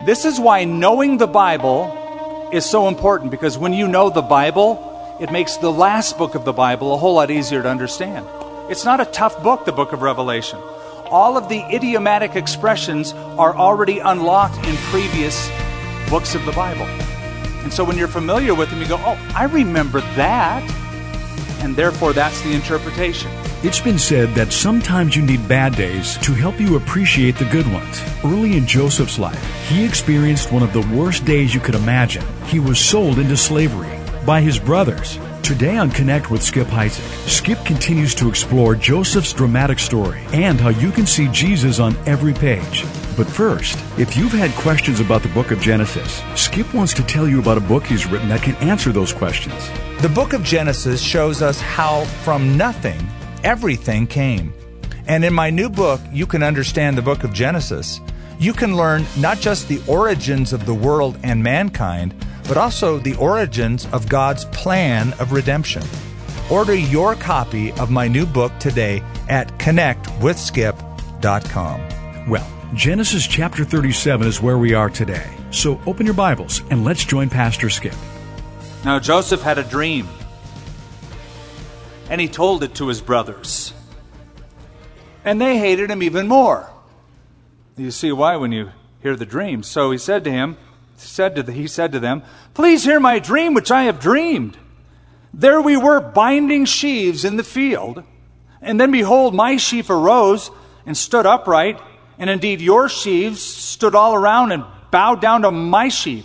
This is why knowing the Bible is so important, because when you know the Bible, it makes the last book of the Bible a whole lot easier to understand. It's not a tough book, the book of Revelation. All of the idiomatic expressions are already unlocked in previous books of the Bible. And so when you're familiar with them, you go, oh, I remember that. And therefore, that's the interpretation. It's been said that sometimes you need bad days to help you appreciate the good ones. Early in Joseph's life, he experienced one of the worst days you could imagine. He was sold into slavery by his brothers. Today on Connect with Skip Heitzig, Skip continues to explore Joseph's dramatic story and how you can see Jesus on every page. But first, if you've had questions about the book of Genesis, Skip wants to tell you about a book he's written that can answer those questions. The book of Genesis shows us how from nothing, everything came. And in my new book, You Can Understand the Book of Genesis, you can learn not just the origins of the world and mankind, but also the origins of God's plan of redemption. Order your copy of my new book today at connectwithskip.com. Well, Genesis chapter 37 is where we are today. So open your Bibles and let's join Pastor Skip. Now Joseph had a dream, and he told it to his brothers. And they hated him even more. You see why when you hear the dream. So he said to them, please hear my dream which I have dreamed. There we were binding sheaves in the field, and then behold, my sheaf arose and stood upright, and indeed your sheaves stood all around and bowed down to my sheaf.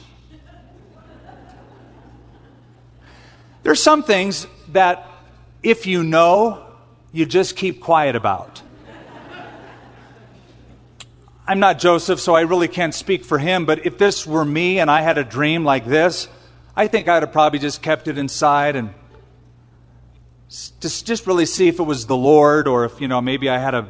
There's some things that if you know, you just keep quiet about. I'm not Joseph, so I really can't speak for him, but if this were me and I had a dream like this, I think I'd have probably just kept it inside and just really see if it was the Lord, or if, maybe I had a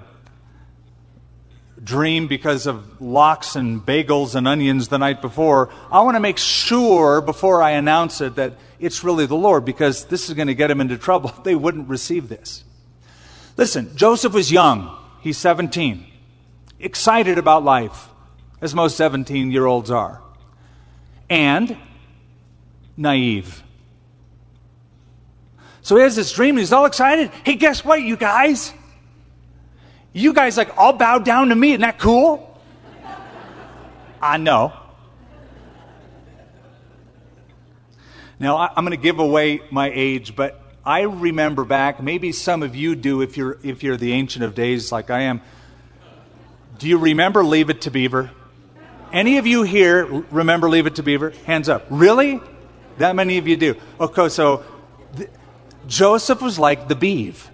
dream because of lox and bagels and onions the night before. I want to make sure before I announce it that it's really the Lord, because this is going to get him into trouble if they wouldn't receive this. Listen, Joseph was young. He's 17. Excited about life, as most 17-year-olds are. And naive. So he has this dream, and he's all excited. Hey, guess what, you guys? You guys all bow down to me. Isn't that cool? I know. Now, I'm going to give away my age, but I remember back, maybe some of you do if you're the Ancient of Days like I am. Do you remember Leave It to Beaver? Any of you here remember Leave It to Beaver? Hands up. Really? That many of you do. Okay, so Joseph was like the beav.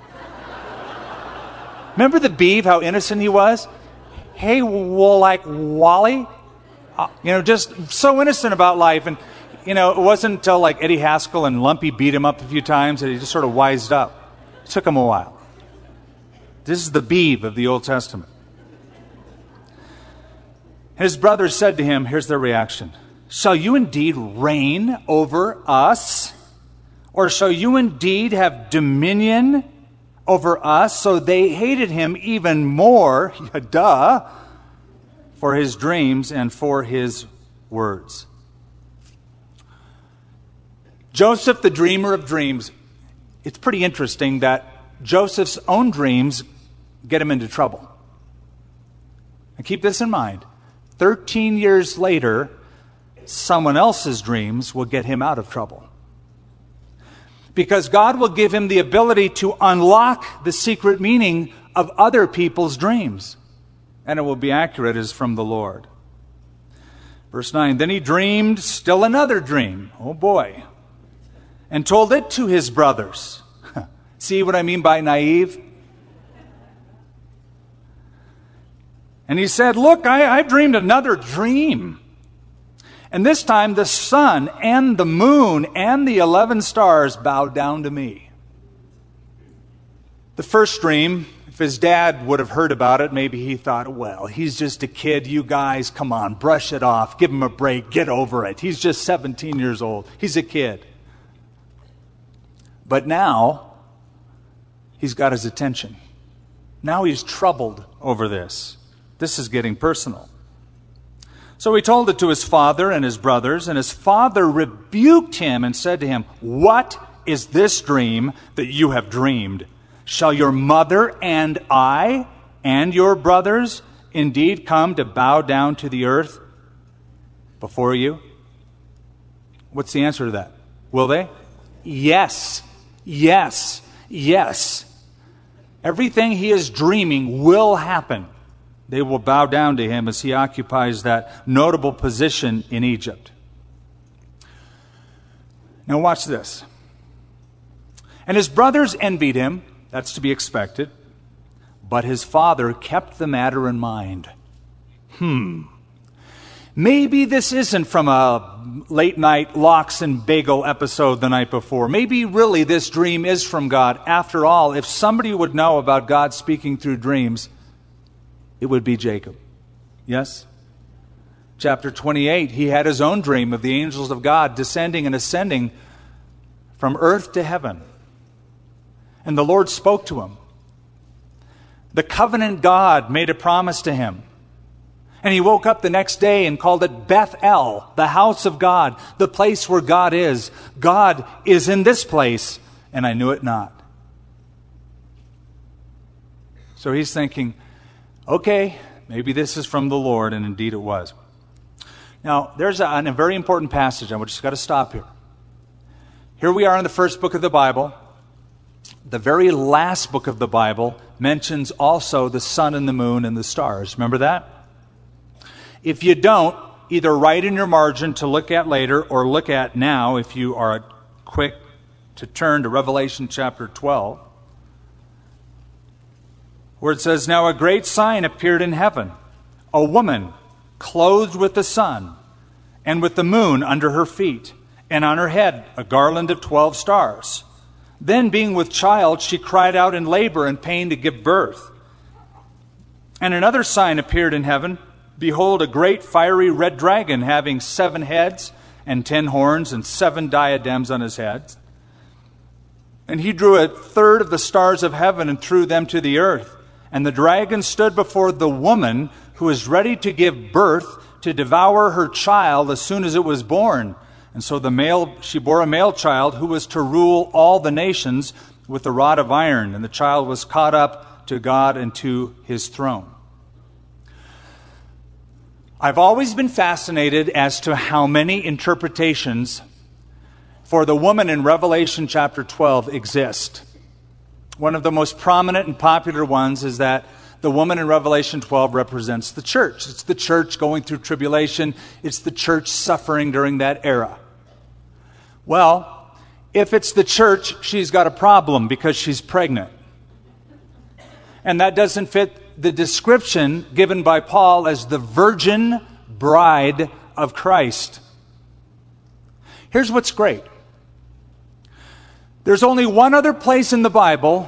Remember the beav, how innocent he was? Hey, well, like Wally? Just so innocent about life. And, it wasn't until Eddie Haskell and Lumpy beat him up a few times that he just sort of wised up. It took him a while. This is the beav of the Old Testament. His brothers said to him, here's their reaction, shall you indeed reign over us? Or shall you indeed have dominion over us? So they hated him even more, for his dreams and for his words. Joseph, the dreamer of dreams. It's pretty interesting that Joseph's own dreams get him into trouble. And keep this in mind. 13 years later, someone else's dreams will get him out of trouble. Because God will give him the ability to unlock the secret meaning of other people's dreams. And it will be accurate as from the Lord. Verse 9, then he dreamed still another dream. Oh boy. And told it to his brothers. See what I mean by naive? And he said, look, I've dreamed another dream. And this time the sun and the moon and the 11 stars bowed down to me. The first dream, if his dad would have heard about it, maybe he thought, well, he's just a kid. You guys, come on, brush it off. Give him a break. Get over it. He's just 17 years old. He's a kid. But now, he's got his attention. Now he's troubled over this. This is getting personal. So he told it to his father and his brothers, and his father rebuked him and said to him, "What is this dream that you have dreamed? Shall your mother and I and your brothers indeed come to bow down to the earth before you?" What's the answer to that? Will they? Yes. Yes. Yes. Everything he is dreaming will happen. They will bow down to him as he occupies that notable position in Egypt. Now watch this. "And his brothers envied him," that's to be expected, "but his father kept the matter in mind." Maybe this isn't from a late night lox and bagel episode the night before. Maybe really this dream is from God. After all, if somebody would know about God speaking through dreams, it would be Jacob. Yes? Chapter 28, he had his own dream of the angels of God descending and ascending from earth to heaven. And the Lord spoke to him. The covenant God made a promise to him. And he woke up the next day and called it Bethel, the house of God, the place where God is. God is in this place, and I knew it not. So he's thinking, okay, maybe this is from the Lord, and indeed it was. Now, there's a very important passage. I just got to stop here. Here we are in the first book of the Bible. The very last book of the Bible mentions also the sun and the moon and the stars. Remember that? If you don't, either write in your margin to look at later or look at now if you are quick to turn to Revelation chapter 12, where it says, "Now a great sign appeared in heaven, a woman clothed with the sun and with the moon under her feet, and on her head a garland of 12 stars. Then, being with child, she cried out in labor and pain to give birth. And another sign appeared in heaven. Behold, a great fiery red dragon having 7 heads and 10 horns and 7 diadems on his heads. And he drew a third of the stars of heaven and threw them to the earth. And the dragon stood before the woman who was ready to give birth to devour her child as soon as it was born. And so she bore a male child who was to rule all the nations with a rod of iron. And the child was caught up to God and to his throne." I've always been fascinated as to how many interpretations for the woman in Revelation chapter 12 exist. One of the most prominent and popular ones is that the woman in Revelation 12 represents the church. It's the church going through tribulation. It's the church suffering during that era. Well, if it's the church, she's got a problem because she's pregnant. And that doesn't fit the description given by Paul as the virgin bride of Christ. Here's what's great. There's only one other place in the Bible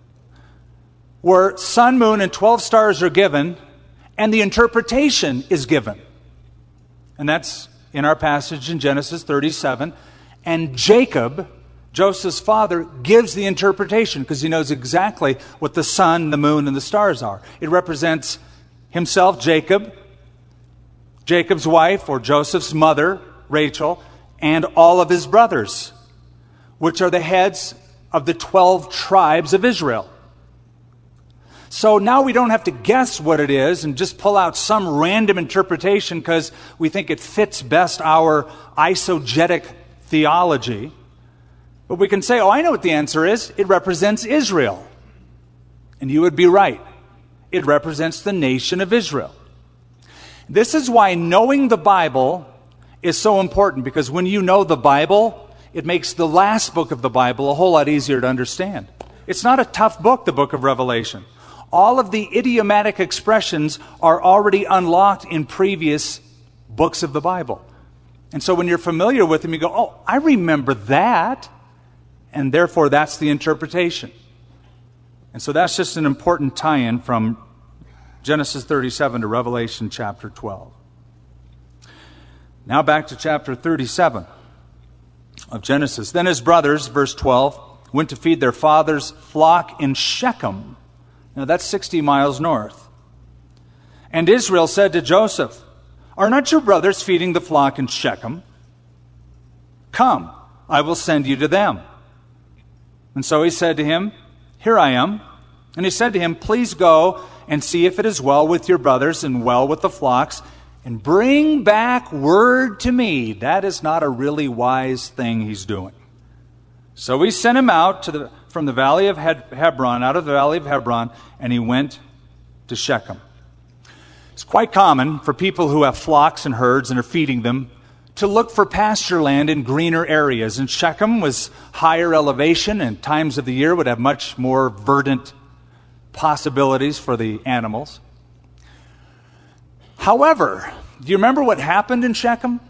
where sun, moon, and 12 stars are given, and the interpretation is given. And that's in our passage in Genesis 37. And Jacob, Joseph's father, gives the interpretation because he knows exactly what the sun, the moon, and the stars are. It represents himself, Jacob, Jacob's wife, or Joseph's mother, Rachel, and all of his brothers, which are the heads of the 12 tribes of Israel. So now we don't have to guess what it is and just pull out some random interpretation because we think it fits best our eisegetic theology. But we can say, oh, I know what the answer is. It represents Israel. And you would be right. It represents the nation of Israel. This is why knowing the Bible is so important, because when you know the Bible, it makes the last book of the Bible a whole lot easier to understand. It's not a tough book, the book of Revelation. All of the idiomatic expressions are already unlocked in previous books of the Bible. And so when you're familiar with them, you go, oh, I remember that. And therefore, that's the interpretation. And so that's just an important tie-in from Genesis 37 to Revelation chapter 12. Now back to chapter 37 of Genesis. Then his brothers, verse 12, went to feed their father's flock in Shechem. Now that's 60 miles north. And Israel said to Joseph, "Are not your brothers feeding the flock in Shechem? Come, I will send you to them." And so he said to him, "Here I am." And he said to him, "Please go and see if it is well with your brothers and well with the flocks, and bring back word to me." That is not a really wise thing he's doing. So he sent him out from the valley of Hebron, out of the valley of Hebron, and he went to Shechem. It's quite common for people who have flocks and herds and are feeding them to look for pasture land in greener areas. And Shechem was higher elevation, and times of the year would have much more verdant possibilities for the animals. However, do you remember what happened in Shechem?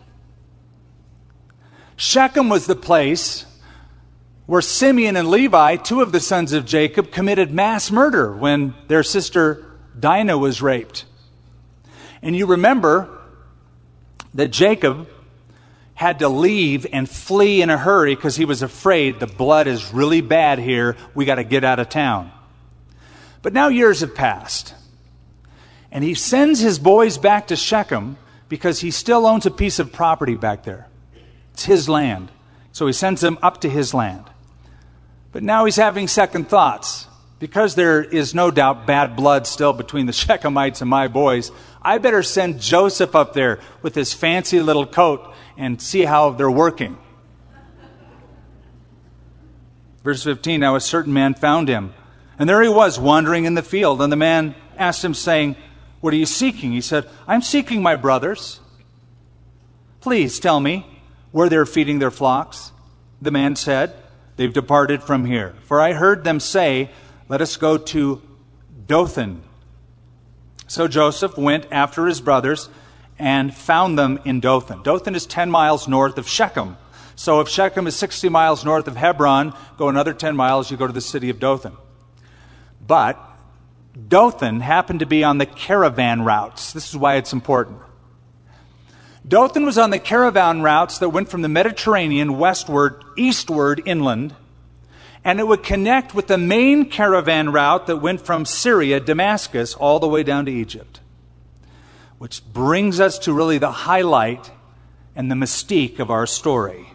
Shechem was the place where Simeon and Levi, two of the sons of Jacob, committed mass murder when their sister Dinah was raped. And you remember that Jacob had to leave and flee in a hurry because he was afraid the blood is really bad here. We got to get out of town. But now years have passed. And he sends his boys back to Shechem because he still owns a piece of property back there. It's his land. So he sends them up to his land. But now he's having second thoughts. Because there is no doubt bad blood still between the Shechemites and my boys, I better send Joseph up there with his fancy little coat and see how they're working. Verse 15, "Now a certain man found him, and there he was wandering in the field. And the man asked him, saying, 'What are you seeking?' He said, 'I'm seeking my brothers. Please tell me where they're feeding their flocks.' The man said, 'They've departed from here. For I heard them say, let us go to Dothan.' So Joseph went after his brothers and found them in Dothan. Dothan is 10 miles north of Shechem. So if Shechem is 60 miles north of Hebron, go another 10 miles, you go to the city of Dothan. But Dothan happened to be on the caravan routes. This is why it's important. Dothan was on the caravan routes that went from the Mediterranean westward, eastward, inland, and it would connect with the main caravan route that went from Syria, Damascus, all the way down to Egypt. Which brings us to really the highlight and the mystique of our story.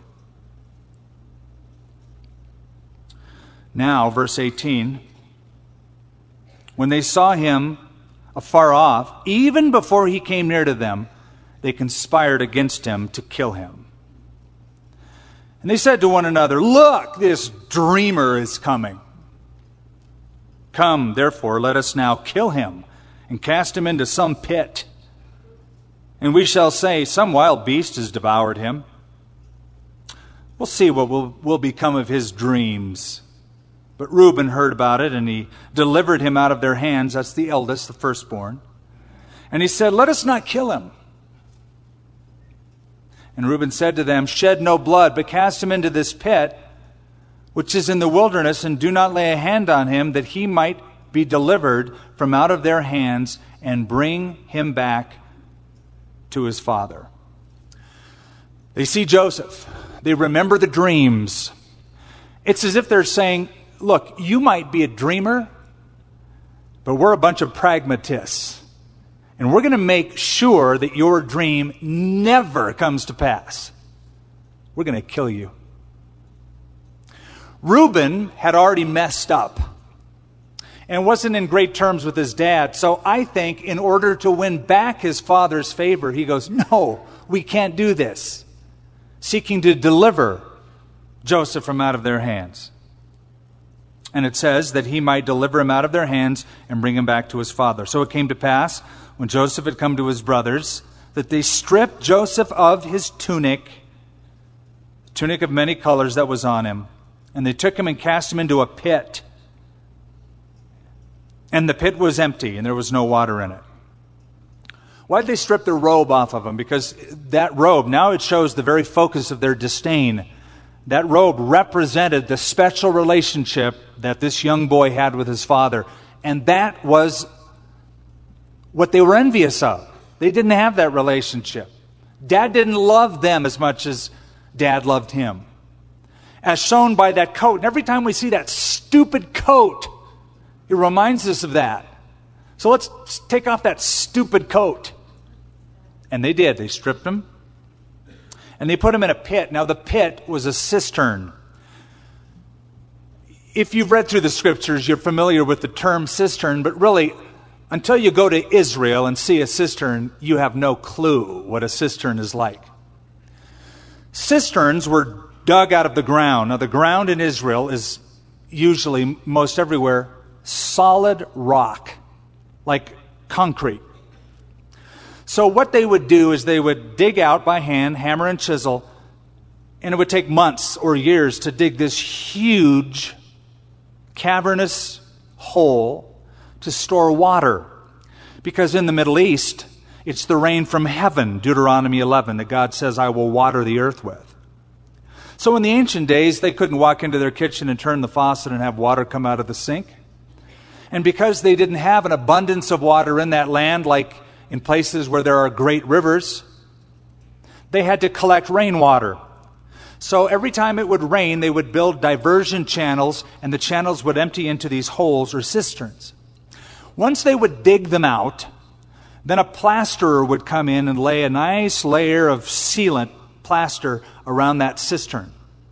Now, verse 18, "When they saw him afar off, even before he came near to them, they conspired against him to kill him. And they said to one another, 'Look, this dreamer is coming. Come, therefore, let us now kill him and cast him into some pit. And we shall say, some wild beast has devoured him. We'll see what will become of his dreams.' But Reuben heard about it, and he delivered him out of their hands." That's the eldest, the firstborn. "And he said, 'Let us not kill him.' And Reuben said to them, 'Shed no blood, but cast him into this pit, which is in the wilderness, and do not lay a hand on him, that he might be delivered from out of their hands, and bring him back to his father.'" They see Joseph. They remember the dreams. It's as if they're saying, "Look, you might be a dreamer, but we're a bunch of pragmatists. And we're going to make sure that your dream never comes to pass. We're going to kill you." Reuben had already messed up and wasn't in great terms with his dad. So I think in order to win back his father's favor, he goes, "No, we can't do this," seeking to deliver Joseph from out of their hands. And it says that he might deliver him out of their hands and bring him back to his father. So it came to pass, when Joseph had come to his brothers, that they stripped Joseph of his tunic of many colors that was on him. And they took him and cast him into a pit. And the pit was empty, and there was no water in it. Why did they strip their robe off of him? Because that robe, now it shows the very focus of their disdain. That robe represented the special relationship that this young boy had with his father. And that was what they were envious of. They didn't have that relationship. Dad didn't love them as much as Dad loved him. As shown by that coat. And every time we see that stupid coat, it reminds us of that. So let's take off that stupid coat And they did. They stripped him. And they put him in a pit. Now, the pit was a cistern. If you've read through the scriptures, you're familiar with the term cistern, but really, until you go to Israel and see a cistern, you have no clue what a cistern is like. Cisterns were dug out of the ground. Now, the ground in Israel is usually, most everywhere, solid rock, like concrete. So what they would do is they would dig out by hand, hammer and chisel, and it would take months or years to dig this huge, cavernous hole to store water. Because in the Middle East, it's the rain from heaven, Deuteronomy 11, that God says, I will water the earth with. So in the ancient days, they couldn't walk into their kitchen and turn the faucet and have water come out of the sink. And because they didn't have an abundance of water in that land, like in places where there are great rivers, they had to collect rainwater. So every time it would rain, they would build diversion channels, and the channels would empty into these holes or cisterns. Once they would dig them out, then a plasterer would come in and lay a nice layer of sealant, plaster, around that cistern.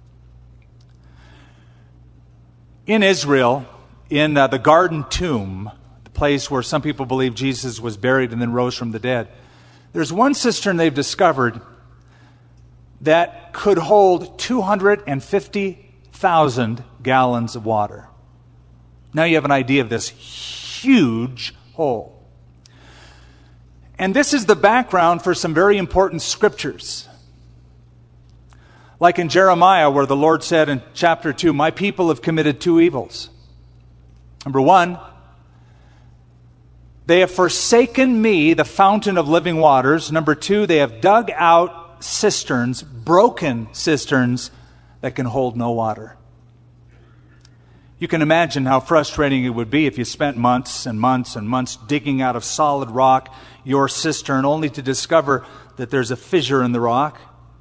In Israel, in the Garden Tomb, the place where some people believe Jesus was buried and then rose from the dead, there's one cistern they've discovered that could hold 250,000 gallons of water. Now you have an idea of this huge hole. And this is the background for some very important scriptures. Like in Jeremiah, where the Lord said in chapter 2, my people have committed two evils. Number one, they have forsaken me, the fountain of living waters. Number two, they have dug out cisterns, broken cisterns that can hold no water. You can imagine how frustrating it would be if you spent months and months and months digging out of solid rock your cistern only to discover that there's a fissure in the rock,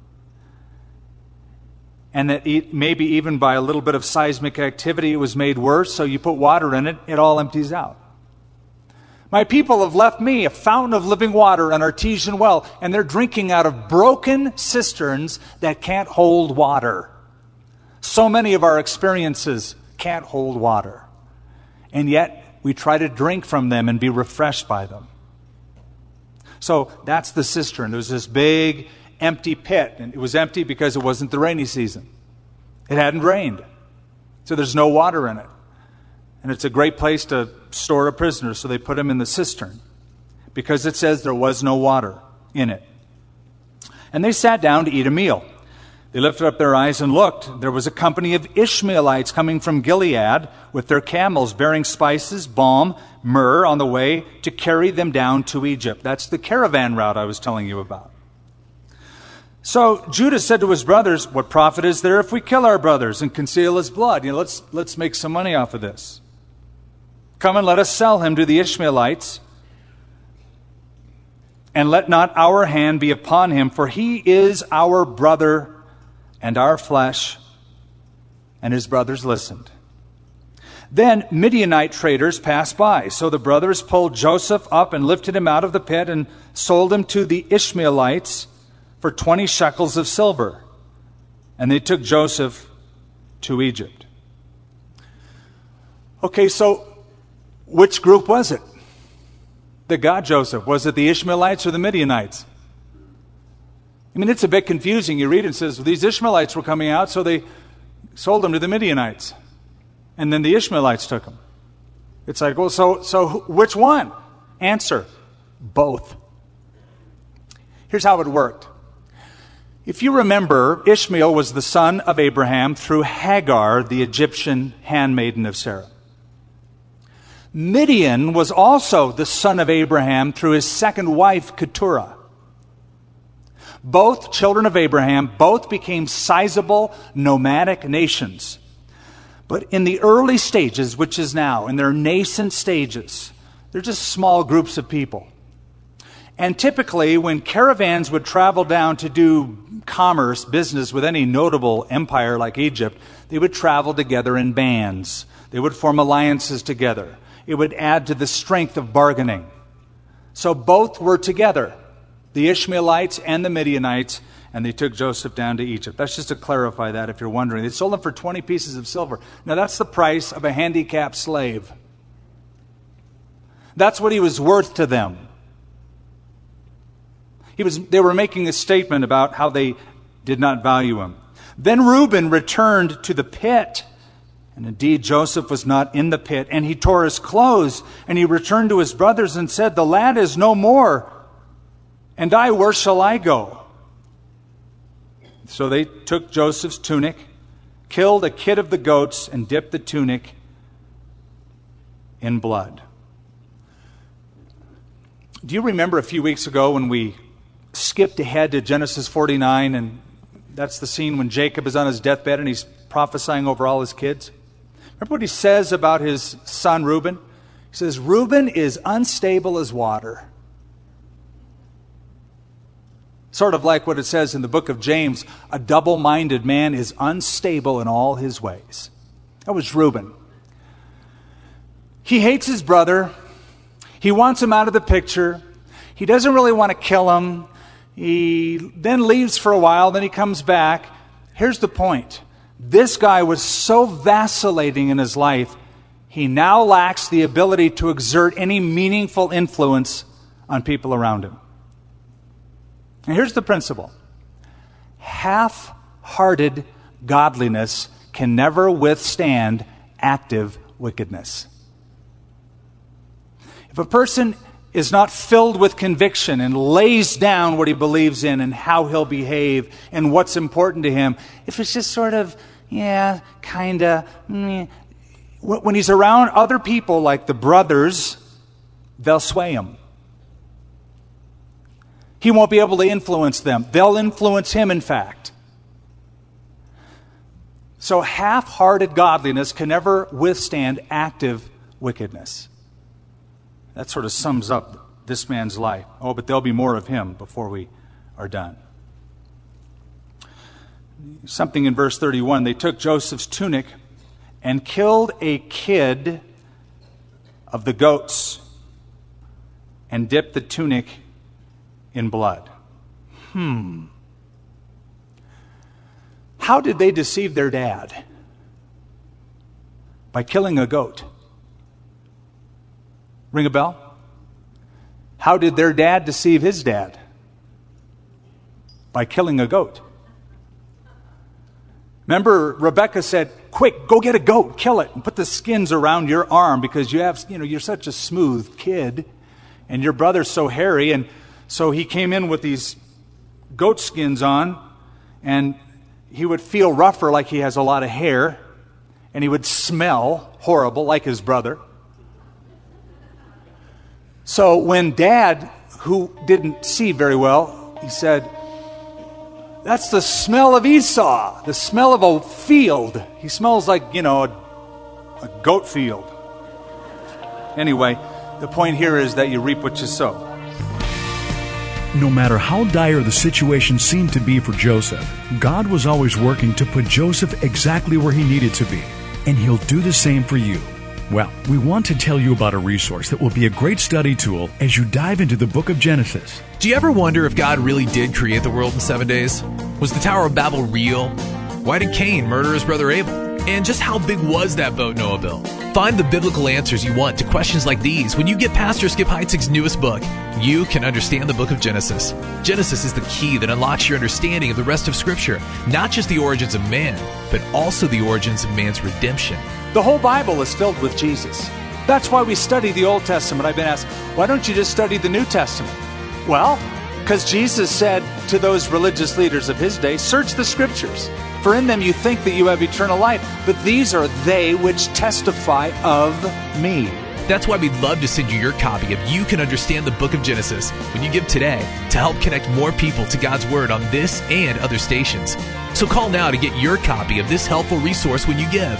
and that maybe even by a little bit of seismic activity it was made worse, so you put water in it, it all empties out. My people have left me a fountain of living water, an artesian well, and they're drinking out of broken cisterns that can't hold water. So many of our experiences can't hold water, and yet we try to drink from them and be refreshed by them. So that's the cistern. There was this big empty pit, and it was empty because it wasn't the rainy season. It hadn't rained, so there's no water in it. And it's a great place to store a prisoner, so they put him in the cistern because it says there was no water in it. And they sat down to eat a meal. They lifted up their eyes and looked. There was a company of Ishmaelites coming from Gilead with their camels bearing spices, balm, myrrh on the way to carry them down to Egypt. That's the caravan route I was telling you about. So Judah said to his brothers, what profit is there if we kill our brothers and conceal his blood? Let's make some money off of this. Come and let us sell him to the Ishmaelites, and let not our hand be upon him, for he is our brother and our flesh. And his brothers listened. Then Midianite traders passed by. So the brothers pulled Joseph up and lifted him out of the pit and sold him to the Ishmaelites for 20 shekels of silver. And they took Joseph to Egypt. Okay, so which group was it that got Joseph? Was it the Ishmaelites or the Midianites? I mean, it's a bit confusing. You read it, it says, well, these Ishmaelites were coming out, so they sold them to the Midianites. And then the Ishmaelites took them. It's like, well, so which one? Answer, both. Here's how it worked. If you remember, Ishmael was the son of Abraham through Hagar, the Egyptian handmaiden of Sarah. Midian was also the son of Abraham through his second wife, Keturah. Both children of Abraham, both became sizable nomadic nations. But in the early stages, which is now, in their nascent stages, they're just small groups of people. And typically, when caravans would travel down to do commerce, business with any notable empire like Egypt, they would travel together in bands. They would form alliances together. It would add to the strength of bargaining. So both were together. the Ishmaelites and the Midianites, and they took Joseph down to Egypt. That's just to clarify that if you're wondering. They sold him for 20 pieces of silver. Now that's the price of a handicapped slave. That's what he was worth to them. They were making a statement about how they did not value him. Then Reuben returned to the pit. And indeed, Joseph was not in the pit. And he tore his clothes. And he returned to his brothers and said, "The lad is no more. And I, where shall I go?" So they took Joseph's tunic, killed a kid of the goats, and dipped the tunic in blood. Do you remember a few weeks ago when we skipped ahead to Genesis 49, and that's the scene when Jacob is on his deathbed and he's prophesying over all his kids? Remember what he says about his son Reuben? He says, "Reuben is unstable as water." Sort of like what it says in the book of James, a double-minded man is unstable in all his ways. That was Reuben. He hates his brother. He wants him out of the picture. He doesn't really want to kill him. He then leaves for a while, then he comes back. Here's the point. This guy was so vacillating in his life, he now lacks the ability to exert any meaningful influence on people around him. And here's the principle. Half-hearted godliness can never withstand active wickedness. If a person is not filled with conviction and lays down what he believes in and how he'll behave and what's important to him, if it's just sort of, when he's around other people like the brothers, they'll sway him. He won't be able to influence them. They'll influence him, in fact. So half-hearted godliness can never withstand active wickedness. That sort of sums up this man's life. Oh, but there'll be more of him before we are done. Something in verse 31. They took Joseph's tunic and killed a kid of the goats and dipped the tunic in blood. How did they deceive their dad? By killing a goat. Ring a bell? How did their dad deceive his dad? By killing a goat. Remember, Rebecca said, "Quick, go get a goat, kill it, and put the skins around your arm because you're such a smooth kid, and your brother's so hairy." And so he came in with these goat skins on, and he would feel rougher like he has a lot of hair, and he would smell horrible like his brother. So when Dad, who didn't see very well, he said, "That's the smell of Esau, the smell of a field. He smells like, a goat field." Anyway, the point here is that you reap what you sow. No matter how dire the situation seemed to be for Joseph, God was always working to put Joseph exactly where he needed to be. And He'll do the same for you. Well, we want to tell you about a resource that will be a great study tool as you dive into the book of Genesis. Do you ever wonder if God really did create the world in 7 days? Was the Tower of Babel real? Why did Cain murder his brother Abel? And just how big was that boat Noah built? Find the biblical answers you want to questions like these when you get Pastor Skip Heitzig's newest book, You Can Understand the Book of Genesis. Genesis is the key that unlocks your understanding of the rest of Scripture, not just the origins of man, but also the origins of man's redemption. The whole Bible is filled with Jesus. That's why we study the Old Testament. I've been asked, why don't you just study the New Testament? Well, because Jesus said to those religious leaders of His day, "Search the Scriptures, for in them you think that you have eternal life, but these are they which testify of me." That's why we'd love to send you your copy of You Can Understand the Book of Genesis when you give today to help connect more people to God's Word on this and other stations. So call now to get your copy of this helpful resource when you give.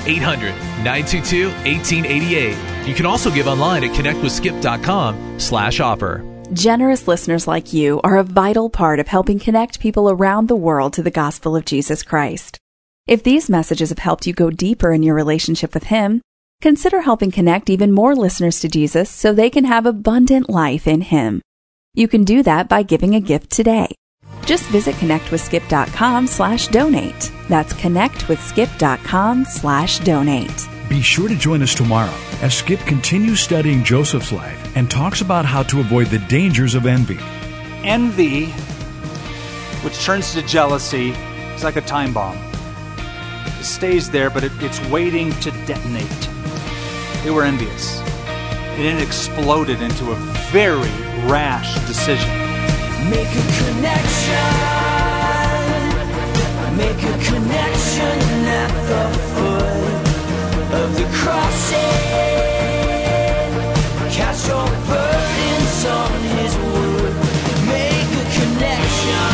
800-922-1888. You can also give online at connectwithskip.com/offer. Generous listeners like you are a vital part of helping connect people around the world to the gospel of Jesus Christ. If these messages have helped you go deeper in your relationship with Him, consider helping connect even more listeners to Jesus so they can have abundant life in Him. You can do that by giving a gift today. Just visit connectwithskip.com/donate. That's connectwithskip.com/donate. Be sure to join us tomorrow as Skip continues studying Joseph's life and talks about how to avoid the dangers of envy. Envy, which turns to jealousy, is like a time bomb. It stays there, but it's waiting to detonate. They were envious. And it exploded into a very rash decision. Make a connection. Make a connection at the foot of the crossing. Cast your burdens on his wood. Make a connection.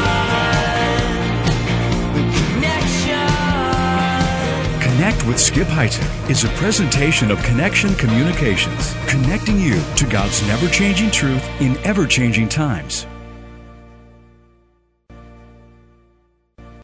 Connect with Skip Heitzig is a presentation of Connection Communications, connecting you to God's never-changing truth in ever-changing times.